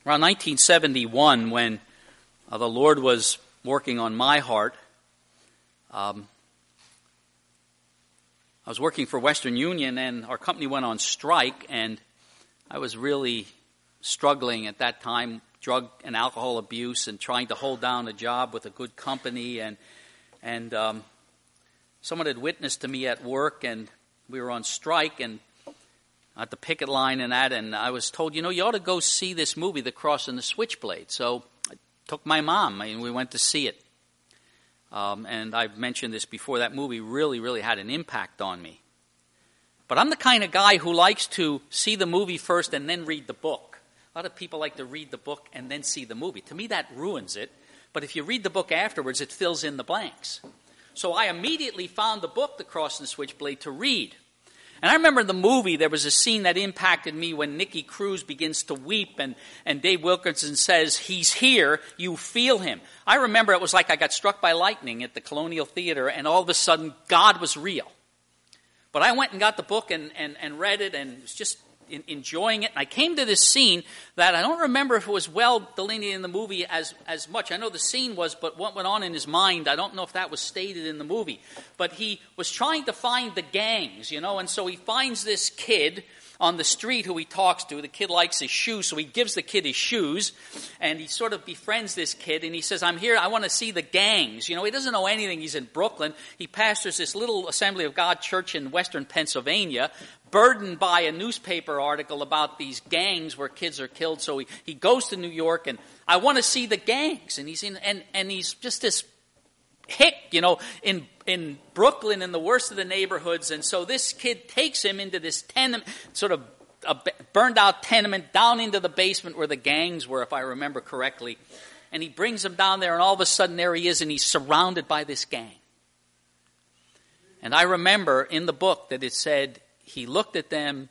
Around 1971, when the Lord was working on my heart, I was working for Western Union, and our company went on strike, and I was really struggling at that time, drug and alcohol abuse, and trying to hold down a job with a good company, and someone had witnessed to me at work, and we were on strike, and at the picket line and that, and I was told, you ought to go see this movie, The Cross and the Switchblade. So I took my mom, and we went to see it. And I've mentioned this before, that movie really, really had an impact on me. But I'm the kind of guy who likes to see the movie first and then read the book. A lot of people like to read the book and then see the movie. To me, that ruins it. But if you read the book afterwards, it fills in the blanks. So I immediately found the book, The Cross and the Switchblade, to read. And I remember in the movie, there was a scene that impacted me when Nicky Cruz begins to weep and Dave Wilkerson says, "He's here, you feel him." I remember it was like I got struck by lightning at the Colonial Theater, and all of a sudden, God was real. But I went and got the book and read it and was just enjoying it. And I came to this scene that I don't remember if it was well delineated in the movie as much. I know the scene was, but what went on in his mind, I don't know if that was stated in the movie. But he was trying to find the gangs, and so he finds this kid on the street who he talks to. The kid likes his shoes, so he gives the kid his shoes, and he sort of befriends this kid, and he says, "I'm here, I want to see the gangs." He doesn't know anything. He's in Brooklyn. He pastors this little Assembly of God church in western Pennsylvania, burdened by a newspaper article about these gangs where kids are killed. So he goes to New York, and I want to see the gangs. And he's just this hick, in Brooklyn, in the worst of the neighborhoods. And so this kid takes him into this tenement, sort of a burned out tenement, down into the basement where the gangs were, if I remember correctly. And he brings him down there, and all of a sudden there he is, and he's surrounded by this gang. And I remember in the book that it said, he looked at them,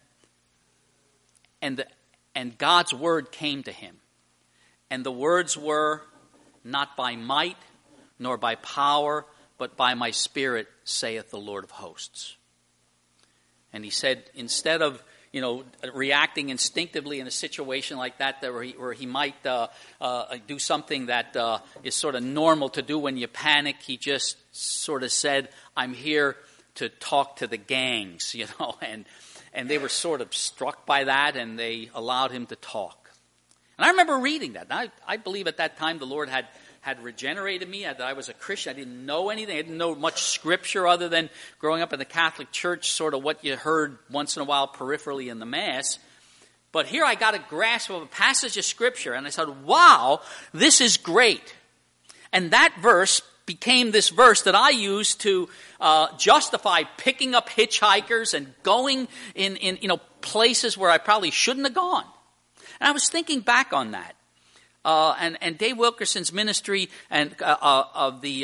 and God's word came to him. And the words were, "Not by might, nor by power, but by my Spirit, saith the Lord of hosts." And he said, instead of reacting instinctively in a situation like that, where he might do something that is sort of normal to do when you panic, he just sort of said, "I'm here to talk to the gangs," and they were sort of struck by that, and they allowed him to talk. And I remember reading that. And I believe at that time the Lord had regenerated me, that I was a Christian. I didn't know anything. I didn't know much Scripture other than growing up in the Catholic Church, sort of what you heard once in a while peripherally in the Mass. But here I got a grasp of a passage of Scripture, and I said, wow, this is great. And that verse became this verse that I used to justify picking up hitchhikers and going in places where I probably shouldn't have gone. And I was thinking back on that. And Dave Wilkerson's ministry and of the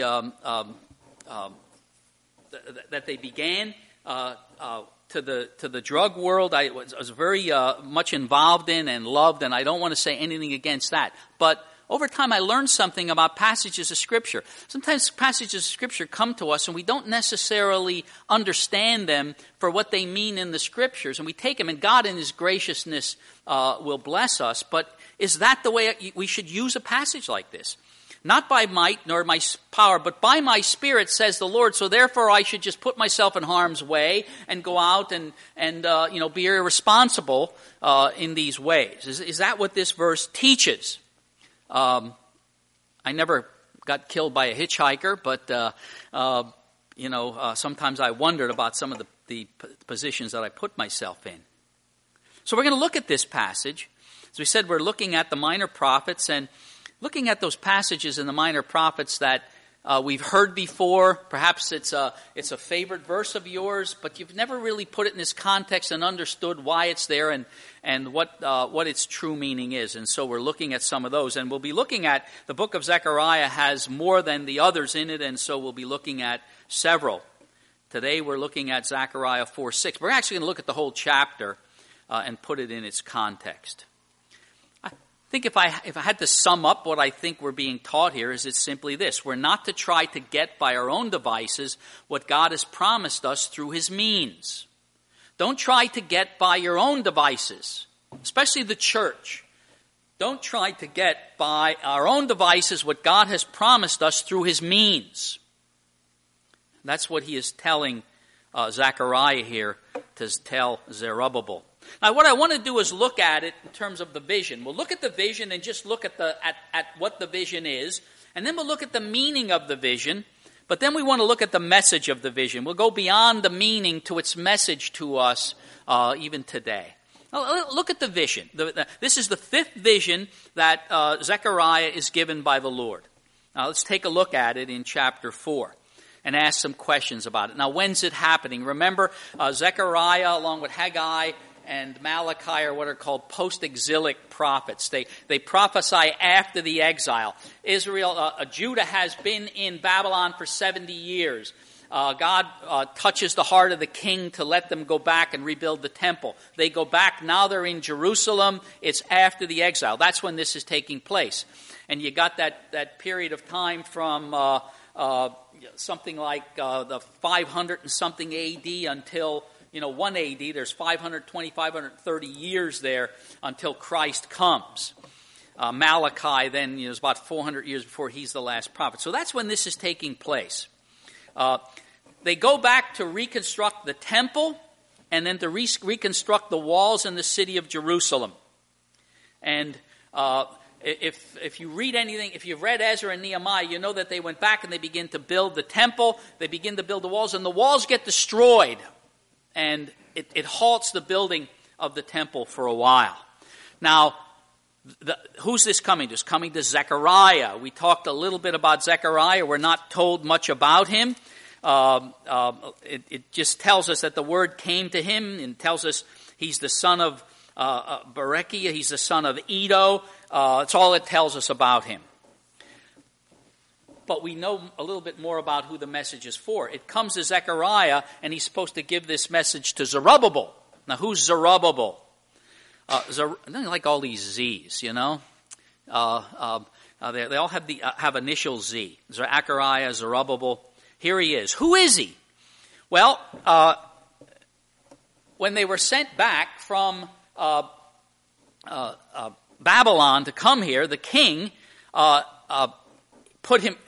that they began to the drug world, I was very much involved in and loved, and I don't want to say anything against that. But over time, I learned something about passages of Scripture. Sometimes passages of Scripture come to us, and we don't necessarily understand them for what they mean in the Scriptures. And we take them, and God in His graciousness will bless us. But is that the way we should use a passage like this? Not by might nor my power, but by my Spirit, says the Lord. So therefore, I should just put myself in harm's way and go out and be irresponsible in these ways. Is that what this verse teaches? I never got killed by a hitchhiker, but sometimes I wondered about some of the positions that I put myself in. So we're going to look at this passage. As we said, we're looking at the minor prophets and looking at those passages in the minor prophets that we've heard before. Perhaps it's a favorite verse of yours, but you've never really put it in this context and understood why it's there and what its true meaning is. And so we're looking at some of those. And we'll be looking at, the book of Zechariah has more than the others in it, and so we'll be looking at several. Today we're looking at Zechariah 4:6. We're actually going to look at the whole chapter and put it in its context. I think if I had to sum up what I think we're being taught here, is it's simply this. We're not to try to get by our own devices what God has promised us through His means. Don't try to get by your own devices, especially the church. Don't try to get by our own devices what God has promised us through his means. That's what he is telling Zechariah here to tell Zerubbabel. Now, what I want to do is look at it in terms of the vision. We'll look at the vision and just look at what the vision is, and then we'll look at the meaning of the vision, but then we want to look at the message of the vision. We'll go beyond the meaning to its message to us even today. Now, look at the vision. This is the fifth vision that Zechariah is given by the Lord. Now, let's take a look at it in chapter 4. And ask some questions about it. Now, when's it happening? Remember, Zechariah, along with Haggai and Malachi, are what are called post-exilic prophets. They prophesy after the exile. Judah has been in Babylon for 70 years. God touches the heart of the king to let them go back and rebuild the temple. They go back. Now they're in Jerusalem. It's after the exile. That's when this is taking place. And you got that period of time from something like the 500 and something A.D. until 1 A.D. There's 520, 530 years there until Christ comes. Malachi then is about 400 years before he's the last prophet. So that's when this is taking place. They go back to reconstruct the temple and then to reconstruct the walls in the city of Jerusalem. And if you read anything, if you've read Ezra and Nehemiah, you know that they went back and they begin to build the temple, they begin to build the walls, and the walls get destroyed. And it halts the building of the temple for a while. Now, who's this coming to? It's coming to Zechariah. We talked a little bit about Zechariah. We're not told much about him. It just tells us that the word came to him and tells us he's the son of Berechiah, he's the son of Iddo. That's all it tells us about him. But we know a little bit more about who the message is for. It comes to Zechariah, and he's supposed to give this message to Zerubbabel. Now, who's Zerubbabel? I don't like all these Z's, They all have initial Z. Zechariah, Zerubbabel. Here he is. Who is he? Well, when they were sent back from Babylon to come here, the king put him,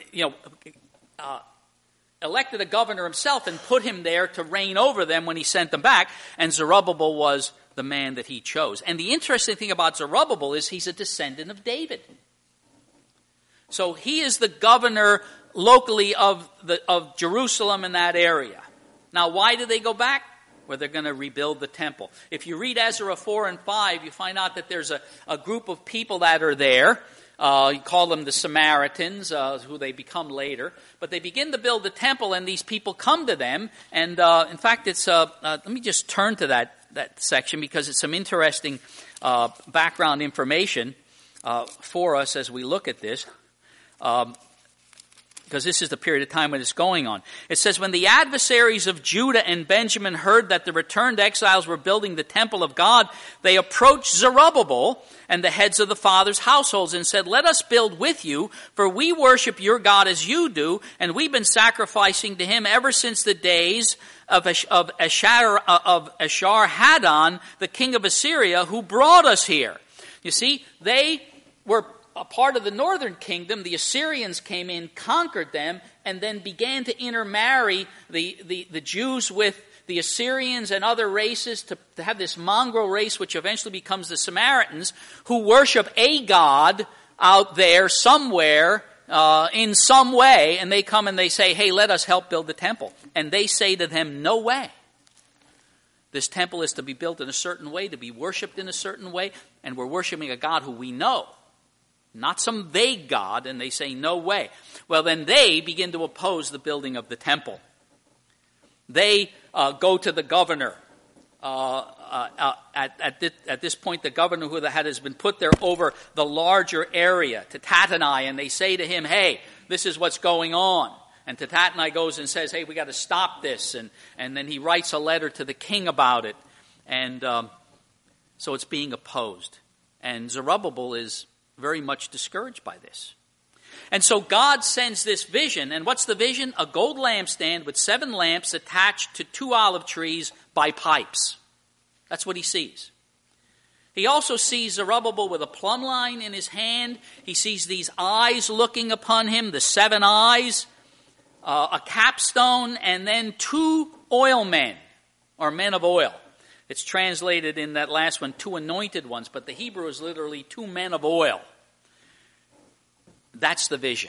elected a governor himself and put him there to reign over them when he sent them back. And Zerubbabel was the man that he chose. And the interesting thing about Zerubbabel is he's a descendant of David. So he is the governor locally of Jerusalem in that area. Now, why did they go back? Where they're going to rebuild the temple. If you read Ezra 4 and 5, you find out that there's a group of people that are there. You call them the Samaritans, who they become later. But they begin to build the temple, and these people come to them. And in fact, it's let me just turn to that section because it's some interesting background information for us as we look at this. Because this is the period of time when it's going on. It says, when the adversaries of Judah and Benjamin heard that the returned exiles were building the temple of God, they approached Zerubbabel and the heads of the fathers' households and said, let us build with you, for we worship your God as you do, and we've been sacrificing to him ever since the days of Esarhaddon, the king of Assyria, who brought us here. You see, they were a part of the northern kingdom. The Assyrians came in, conquered them, and then began to intermarry the Jews with the Assyrians and other races to have this mongrel race, which eventually becomes the Samaritans, who worship a god out there somewhere in some way, and they come and they say, hey, let us help build the temple. And they say to them, no way. This temple is to be built in a certain way, to be worshipped in a certain way, and we're worshiping a God who we know. Not some vague God, and they say, no way. Well, then they begin to oppose the building of the temple. They go to the governor. At this point, the governor who has been put there over the larger area, to Tattenai, and they say to him, hey, this is what's going on. And Tattenai goes and says, hey, we got to stop this. And then he writes a letter to the king about it. And so it's being opposed. And Zerubbabel is very much discouraged by this. And so God sends this vision. And what's the vision? A gold lampstand with 7 lamps attached to 2 olive trees by pipes. That's what he sees. He also sees Zerubbabel with a plumb line in his hand. He sees these eyes looking upon him, the 7 eyes, a capstone, and then 2 oil men, or men of oil. It's translated in that last one, 2 anointed ones, but the Hebrew is literally 2 men of oil. That's the vision.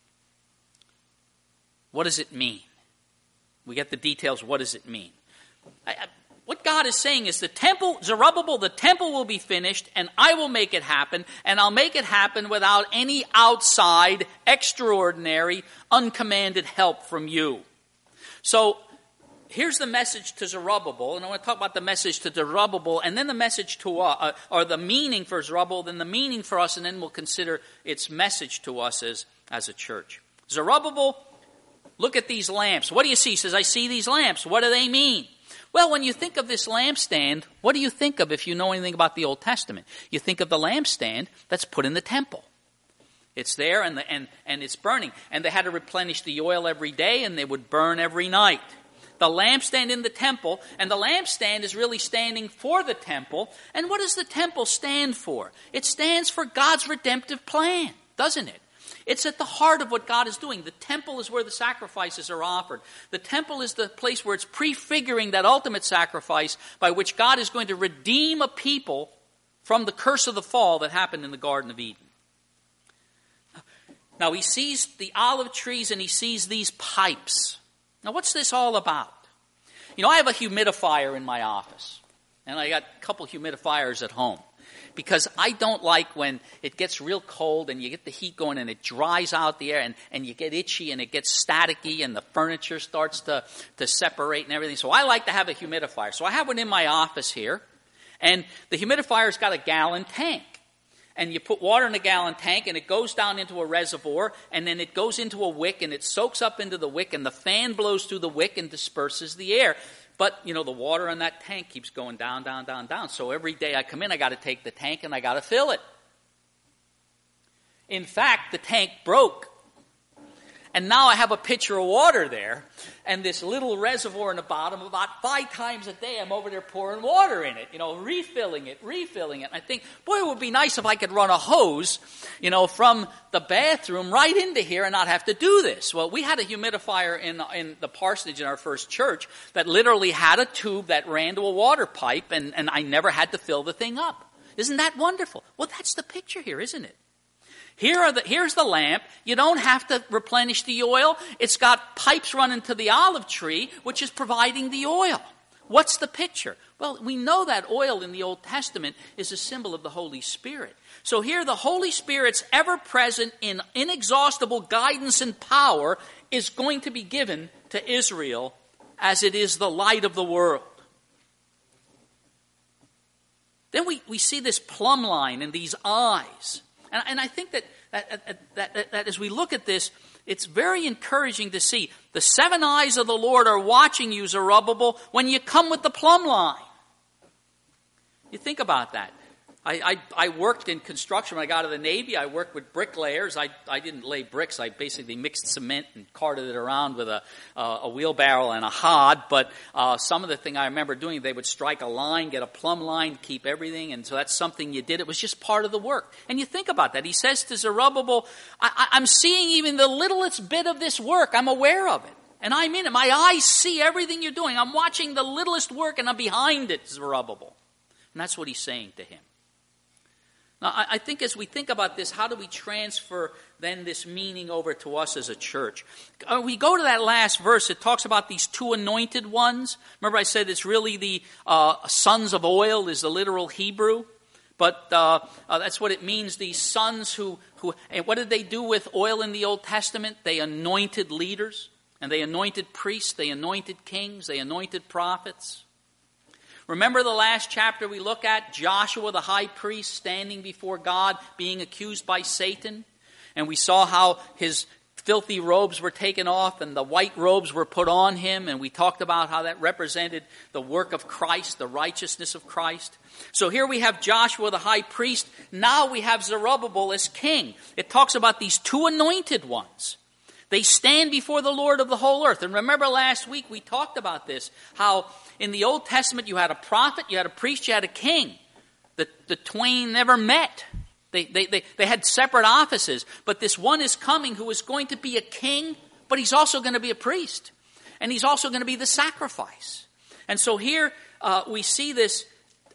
What does it mean? We get the details. What does it mean? What God is saying is the temple, Zerubbabel, the temple will be finished, and I will make it happen, and I'll make it happen without any outside, extraordinary, uncommanded help from you. So, here's the message to Zerubbabel, and I want to talk about the message to Zerubbabel, and then the message to us, or the meaning for Zerubbabel, then the meaning for us, and then we'll consider its message to us as a church. Zerubbabel, look at these lamps. What do you see? He says, I see these lamps. What do they mean? Well, when you think of this lampstand, what do you think of if you know anything about the Old Testament? You think of the lampstand that's put in the temple. It's there and it's burning. And they had to replenish the oil every day, and they would burn every night. The lampstand in the temple, and the lampstand is really standing for the temple. And what does the temple stand for? It stands for God's redemptive plan, doesn't it? It's at the heart of what God is doing. The temple is where the sacrifices are offered. The temple is the place where it's prefiguring that ultimate sacrifice by which God is going to redeem a people from the curse of the fall that happened in the Garden of Eden. Now he sees the olive trees and he sees these pipes. Now what's this all about? You know, I have a humidifier in my office. And I got a couple humidifiers at home. Because I don't like when it gets real cold and you get the heat going and it dries out the air and you get itchy and it gets staticky and the furniture starts to separate and everything. So I like to have a humidifier. So I have one in my office here. And the humidifier's got a gallon tank. And you put water in a gallon tank and it goes down into a reservoir and then it goes into a wick and it soaks up into the wick and the fan blows through the wick and disperses the air. But, you know, the water in that tank keeps going down, down, down, down. So every day I come in, I got to take the tank and I got to fill it. In fact, the tank broke. And now I have a pitcher of water there and this little reservoir in the bottom. About 5 times a day I'm over there pouring water in it, you know, refilling it. And I think, boy, it would be nice if I could run a hose, you know, from the bathroom right into here and not have to do this. Well, we had a humidifier in the parsonage in our first church that literally had a tube that ran to a water pipe and I never had to fill the thing up. Isn't that wonderful? Well, that's the picture here, isn't it? Here's the lamp. You don't have to replenish the oil. It's got pipes running to the olive tree, which is providing the oil. What's the picture? Well, we know that oil in the Old Testament is a symbol of the Holy Spirit. So here the Holy Spirit's ever-present, inexhaustible guidance and power is going to be given to Israel as it is the light of the world. Then we see this plumb line and these eyes. And I think that as we look at this, it's very encouraging to see the 7 eyes of the Lord are watching you, Zerubbabel, when you come with the plumb line. You think about that. I worked in construction when I got out of the Navy. I worked with bricklayers. I didn't lay bricks. I basically mixed cement and carted it around with a wheelbarrow and a hod. But some of the thing I remember doing, they would strike a line, get a plumb line, keep everything. And so that's something you did. It was just part of the work. And you think about that. He says to Zerubbabel, I'm seeing even the littlest bit of this work. I'm aware of it. And I'm in it. My eyes see everything you're doing. I'm watching the littlest work and I'm behind it, Zerubbabel. And that's what he's saying to him. Now, I think as we think about this, how do we transfer then this meaning over to us as a church? We go to that last verse. It talks about these 2 anointed ones. Remember I said it's really the sons of oil is the literal Hebrew. But that's what it means, these sons who and what did they do with oil in the Old Testament? They anointed leaders, and they anointed priests, they anointed kings, they anointed prophets. Remember the last chapter we look at, Joshua the high priest standing before God being accused by Satan? And we saw how his filthy robes were taken off and the white robes were put on him. And we talked about how that represented the work of Christ, the righteousness of Christ. So here we have Joshua the high priest. Now we have Zerubbabel as king. It talks about these 2 anointed ones. They stand before the Lord of the whole earth. And remember last week we talked about this, how in the Old Testament you had a prophet, you had a priest, you had a king. The twain never met. They had separate offices. But this one is coming who is going to be a king, but he's also going to be a priest. And he's also going to be the sacrifice. And so here we see this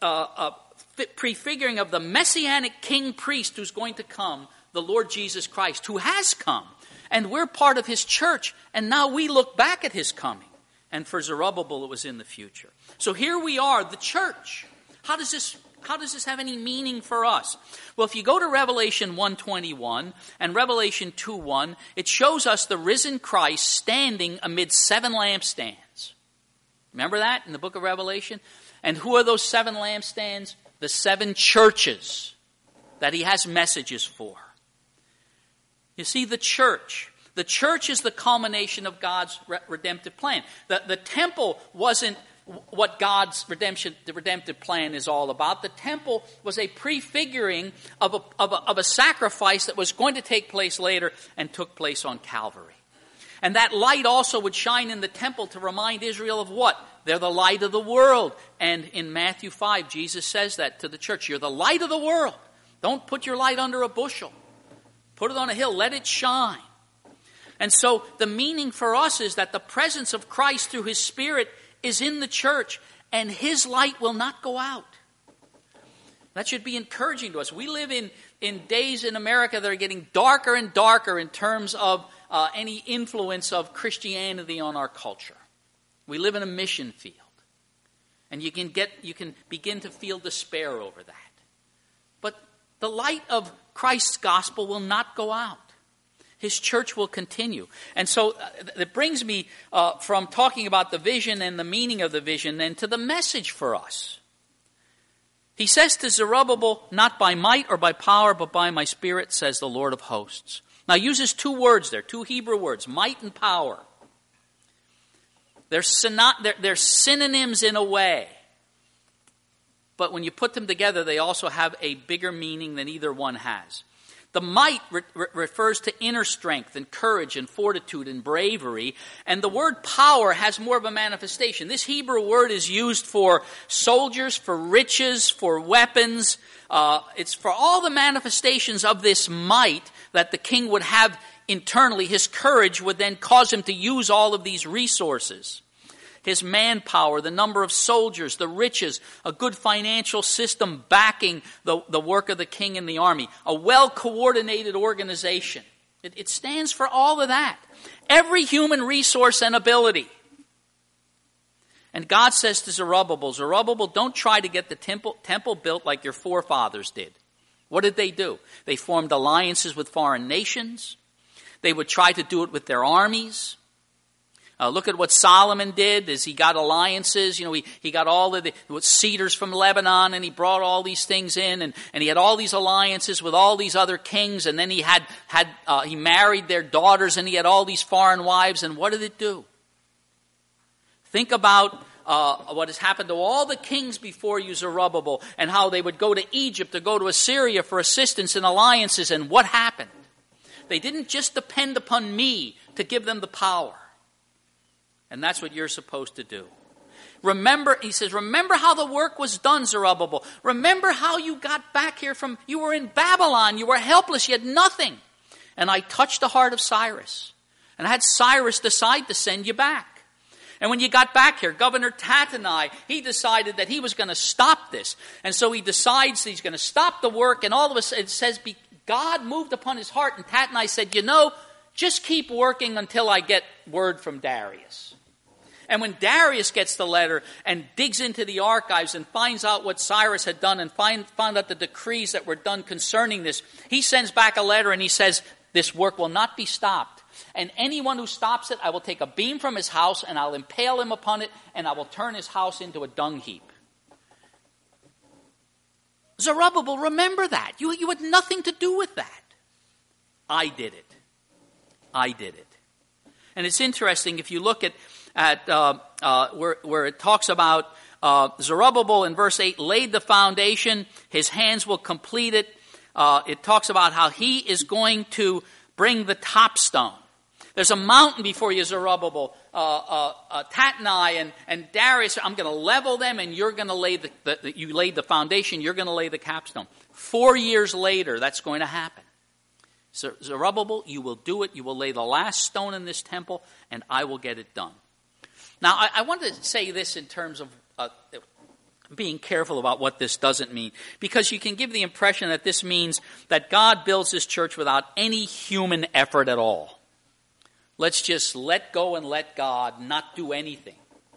prefiguring of the messianic king priest who's going to come, the Lord Jesus Christ, who has come. And we're part of his church. And now we look back at his coming. And for Zerubbabel, it was in the future. So here we are, the church. How does this have any meaning for us? Well, if you go to Revelation 1:21 and Revelation 2:1, it shows us the risen Christ standing amid 7 lampstands. Remember that in the book of Revelation? And who are those 7 lampstands? The 7 churches that he has messages for. You see, the church is the culmination of God's redemptive plan. The temple wasn't what God's the redemptive plan is all about. The temple was a prefiguring of a sacrifice that was going to take place later and took place on Calvary. And that light also would shine in the temple to remind Israel of what? They're the light of the world. And in Matthew 5, Jesus says that to the church. You're the light of the world. Don't put your light under a bushel. Put it on a hill. Let it shine. And so the meaning for us is that the presence of Christ through his Spirit is in the church, and his light will not go out. That should be encouraging to us. We live in days in America that are getting darker and darker in terms of any influence of Christianity on our culture. We live in a mission field. And you can begin to feel despair over that. But the light of Christ's gospel will not go out. His church will continue. And so it brings me from talking about the vision and the meaning of the vision then to the message for us. He says to Zerubbabel, not by might or by power, but by my Spirit, says the Lord of hosts. Now he uses 2 words there, 2 Hebrew words, might and power. They're synonyms in a way. But when you put them together, they also have a bigger meaning than either one has. The might refers to inner strength and courage and fortitude and bravery. And the word power has more of a manifestation. This Hebrew word is used for soldiers, for riches, for weapons. It's for all the manifestations of this might that the king would have internally. His courage would then cause him to use all of these resources. His manpower, the number of soldiers, the riches, a good financial system backing the work of the king and the army, a well-coordinated organization. It stands for all of that. Every human resource and ability. And God says to Zerubbabel, don't try to get the temple built like your forefathers did. What did they do? They formed alliances with foreign nations. They would try to do it with their armies. Look at what Solomon did as he got alliances. He got all of the cedars from Lebanon, and he brought all these things in, and he had all these alliances with all these other kings, and then he he married their daughters, and he had all these foreign wives, and what did it do? Think about what has happened to all the kings before you, Zerubbabel, and how they would go to Egypt or go to Assyria for assistance and alliances, and what happened? They didn't just depend upon me to give them the power. And that's what you're supposed to do. Remember, he says, remember how the work was done, Zerubbabel. Remember how you got back here you were in Babylon. You were helpless. You had nothing. And I touched the heart of Cyrus. And I had Cyrus decide to send you back. And when you got back here, Governor Tattenai, he decided that he was going to stop this. And so he decides he's going to stop the work. And all of a sudden, it says, God moved upon his heart. And Tattenai said, just keep working until I get word from Darius. And when Darius gets the letter and digs into the archives and finds out what Cyrus had done and found out the decrees that were done concerning this, he sends back a letter and he says, this work will not be stopped. And anyone who stops it, I will take a beam from his house and I'll impale him upon it and I will turn his house into a dung heap. Zerubbabel, remember that. You had nothing to do with that. I did it. And it's interesting if you look at where it talks about Zerubbabel in verse 8 laid the foundation, his hands will complete it. It talks about how he is going to bring the top stone. There's a mountain before you, Zerubbabel, Tatnai and Darius. I'm going to level them, and you're going to lay you laid the foundation. You're going to lay the capstone. 4 years later, that's going to happen. Zerubbabel, you will do it. You will lay the last stone in this temple, and I will get it done. Now, I want to say this in terms of being careful about what this doesn't mean, because you can give the impression that this means that God builds his church without any human effort at all. Let's just let go and let God, not do anything.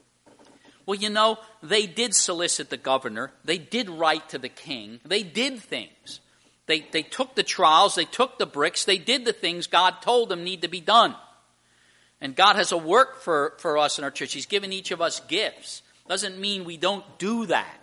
Well, they did solicit the governor. They did write to the king. They did things. They took the trowels. They took the bricks. They did the things God told them need to be done. And God has a work for us in our church. He's given each of us gifts. Doesn't mean we don't do that.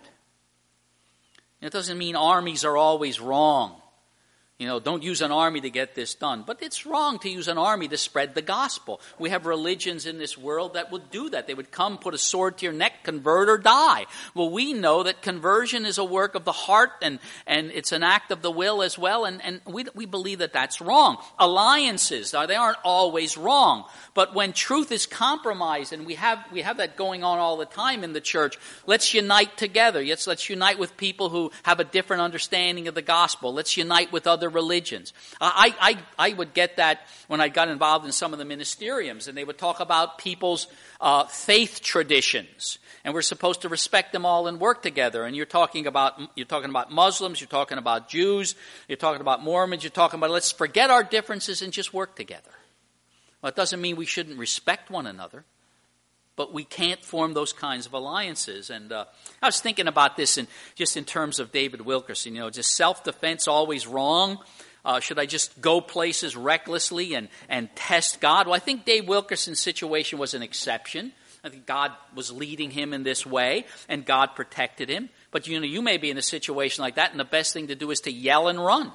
It doesn't mean armies are always wrong. Don't use an army to get this done. But it's wrong to use an army to spread the gospel. We have religions in this world that would do that. They would come, put a sword to your neck, convert or die. Well, we know that conversion is a work of the heart and it's an act of the will as well. And we believe that that's wrong. Alliances, they aren't always wrong. But when truth is compromised, and we have that going on all the time in the church, let's unite together. Let's unite with people who have a different understanding of the gospel. Let's unite with other religions. I would get that when I got involved in some of the ministeriums, and they would talk about people's faith traditions, and we're supposed to respect them all and work together. And you're talking about Muslims, you're talking about Jews, you're talking about Mormons, you're talking about let's forget our differences and just work together. Well, it doesn't mean we shouldn't respect one another, but we can't form those kinds of alliances. And I was thinking about this just in terms of David Wilkerson. Just self-defense always wrong? Should I just go places recklessly and test God? Well, I think Dave Wilkerson's situation was an exception. I think God was leading him in this way, and God protected him. But you may be in a situation like that, and the best thing to do is to yell and run.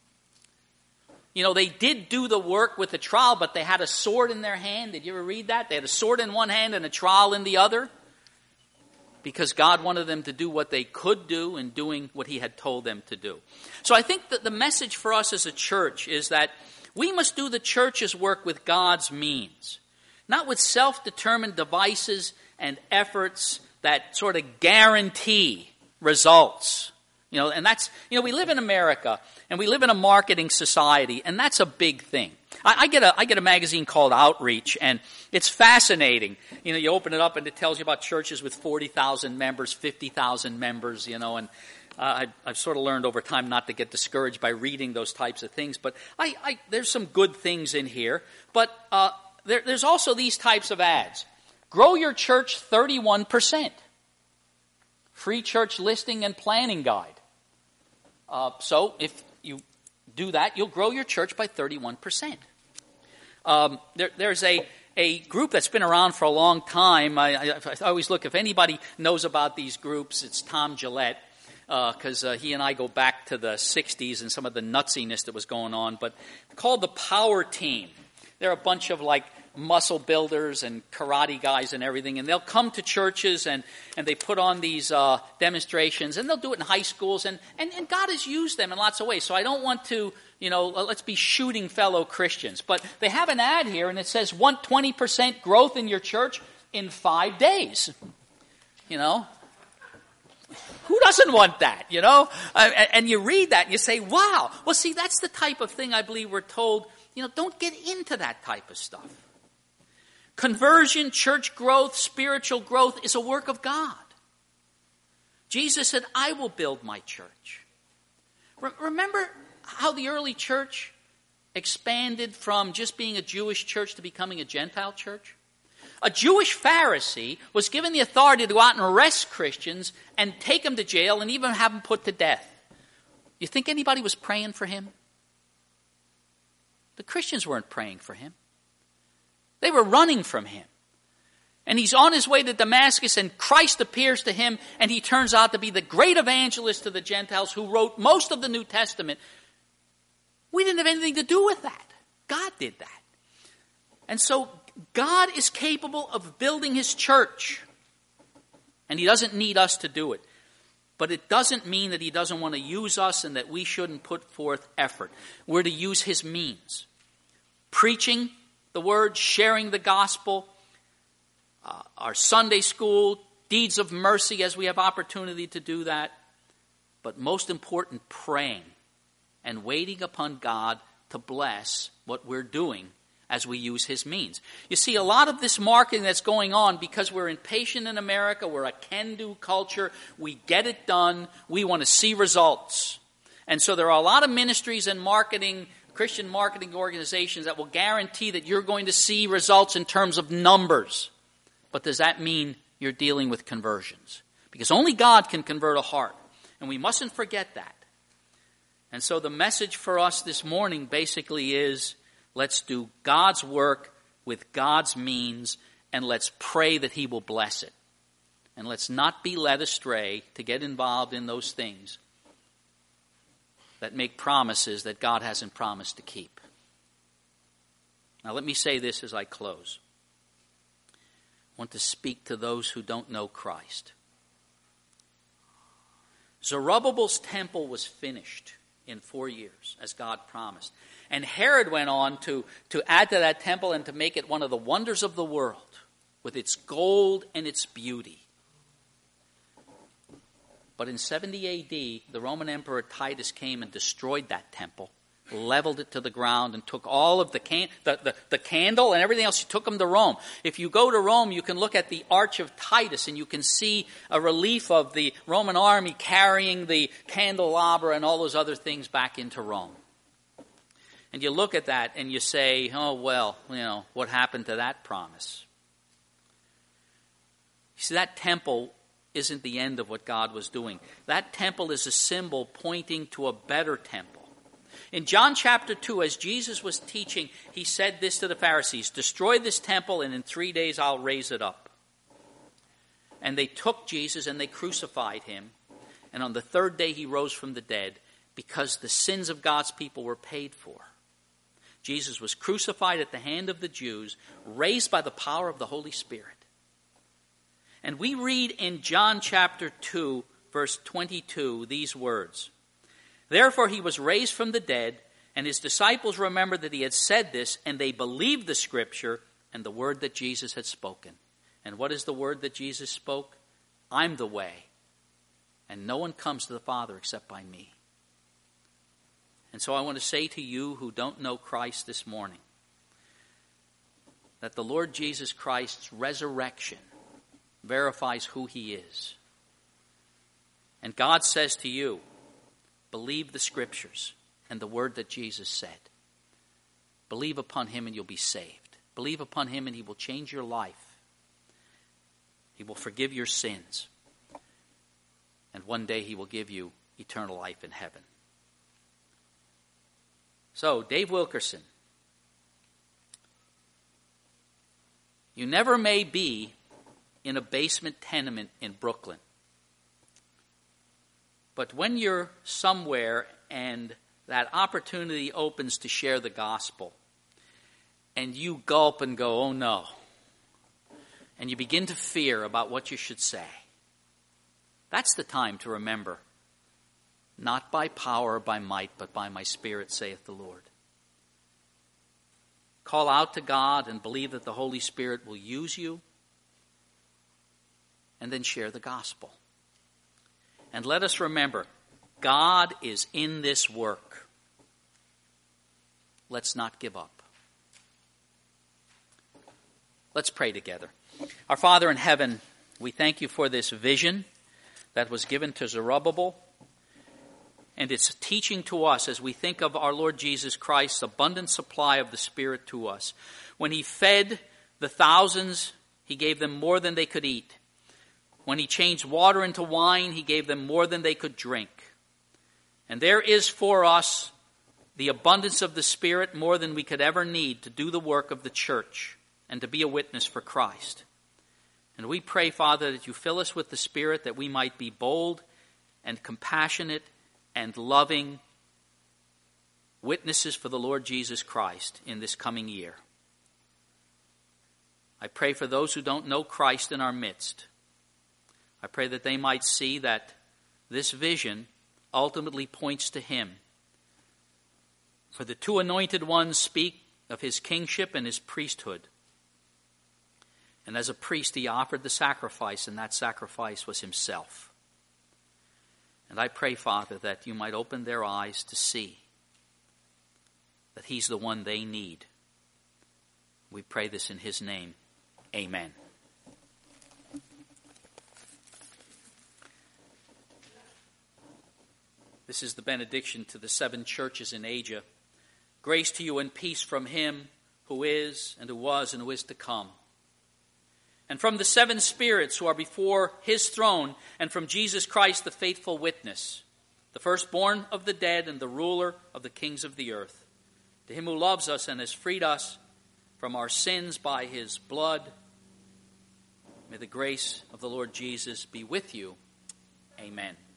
They did do the work with the trowel, but they had a sword in their hand. Did you ever read that? They had a sword in one hand and a trowel in the other, because God wanted them to do what they could do in doing what he had told them to do. So I think that the message for us as a church is that we must do the church's work with God's means, not with self-determined devices and efforts that sort of guarantee results. And that's, we live in America, and we live in a marketing society, and that's a big thing. I get a magazine called Outreach, and it's fascinating. You open it up, and it tells you about churches with 40,000 members, 50,000 members, and I've sort of learned over time not to get discouraged by reading those types of things. But there's some good things in here. But there's also these types of ads. Grow your church 31%. Free church listing and planning guide. So if you do that, you'll grow your church by 31%. There's a group that's been around for a long time. I always look, if anybody knows about these groups, it's Tom Gillette, because he and I go back to the 60s and some of the nutsiness that was going on. But called the Power Team. They're a bunch of muscle builders and karate guys and everything, and they'll come to churches and they put on these demonstrations, and they'll do it in high schools, and God has used them in lots of ways. So I don't want to, let's be shooting fellow Christians. But they have an ad here, and it says, want 20% growth in your church in 5 days. Who doesn't want that, And you read that and you say, wow. Well, see, that's the type of thing I believe we're told, don't get into that type of stuff. Conversion, church growth, spiritual growth is a work of God. Jesus said, I will build my church. Remember how the early church expanded from just being a Jewish church to becoming a Gentile church? A Jewish Pharisee was given the authority to go out and arrest Christians and take them to jail and even have them put to death. You think anybody was praying for him? The Christians weren't praying for him. They were running from him. And he's on his way to Damascus, and Christ appears to him, and he turns out to be the great evangelist to the Gentiles who wrote most of the New Testament. We didn't have anything to do with that. God did that. And so God is capable of building his church, and he doesn't need us to do it. But it doesn't mean that he doesn't want to use us and that we shouldn't put forth effort. We're to use his means. Preaching the Word, sharing the gospel, our Sunday school, deeds of mercy as we have opportunity to do that, but most important, praying and waiting upon God to bless what we're doing as we use His means. You see, a lot of this marketing that's going on, because we're impatient in America, we're a can-do culture, we get it done, we want to see results. And so there are a lot of ministries and marketing, Christian marketing organizations that will guarantee that you're going to see results in terms of numbers. But does that mean you're dealing with conversions? Because only God can convert a heart. And we mustn't forget that. And so the message for us this morning basically is, let's do God's work with God's means, and let's pray that He will bless it. And let's not be led astray to get involved in those things that make promises that God hasn't promised to keep. Now let me say this as I close. I want to speak to those who don't know Christ. Zerubbabel's temple was finished in 4 years, as God promised. And Herod went on to add to that temple and to make it one of the wonders of the world, with its gold and its beauty. But in 70 A.D., the Roman Emperor Titus came and destroyed that temple, leveled it to the ground, and took all of the candle and everything else. He took them to Rome. If you go to Rome, you can look at the Arch of Titus, and you can see a relief of the Roman army carrying the candelabra and all those other things back into Rome. And you look at that and you say, oh, well, what happened to that promise? You see, that temple isn't the end of what God was doing. That temple is a symbol pointing to a better temple. In John chapter 2, as Jesus was teaching, He said this to the Pharisees, destroy this temple and in 3 days I'll raise it up. And they took Jesus and they crucified Him. And on the third day He rose from the dead, because the sins of God's people were paid for. Jesus was crucified at the hand of the Jews, raised by the power of the Holy Spirit. And we read in John chapter 2, verse 22, these words. Therefore He was raised from the dead, and His disciples remembered that He had said this, and they believed the Scripture and the word that Jesus had spoken. And what is the word that Jesus spoke? I'm the way, and no one comes to the Father except by me. And so I want to say to you who don't know Christ this morning, that the Lord Jesus Christ's resurrection verifies who He is. And God says to you, believe the Scriptures and the word that Jesus said. Believe upon Him and you'll be saved. Believe upon Him and He will change your life. He will forgive your sins. And one day He will give you eternal life in heaven. So, Dave Wilkerson, you never may be in a basement tenement in Brooklyn. But when you're somewhere and that opportunity opens to share the gospel, and you gulp and go, oh no, and you begin to fear about what you should say, that's the time to remember, not by power or by might, but by my Spirit, saith the Lord. Call out to God and believe that the Holy Spirit will use you, and then share the gospel. And let us remember, God is in this work. Let's not give up. Let's pray together. Our Father in heaven, we thank You for this vision that was given to Zerubbabel. And it's teaching to us as we think of our Lord Jesus Christ's abundant supply of the Spirit to us. When He fed the thousands, He gave them more than they could eat. When He changed water into wine, He gave them more than they could drink. And there is for us the abundance of the Spirit more than we could ever need to do the work of the church and to be a witness for Christ. And we pray, Father, that You fill us with the Spirit that we might be bold and compassionate and loving witnesses for the Lord Jesus Christ in this coming year. I pray for those who don't know Christ in our midst. I pray that they might see that this vision ultimately points to Him. For the two anointed ones speak of his kingship and his priesthood. And as a priest, he offered the sacrifice, and that sacrifice was himself. And I pray, Father, that you might open their eyes to see that he's the one they need. We pray this in his name. Amen. This is the benediction to the 7 churches in Asia. Grace to you and peace from him who is and who was and who is to come. And from the 7 spirits who are before his throne, and from Jesus Christ, the faithful witness, the firstborn of the dead and the ruler of the kings of the earth. To him who loves us and has freed us from our sins by his blood, may the grace of the Lord Jesus be with you. Amen.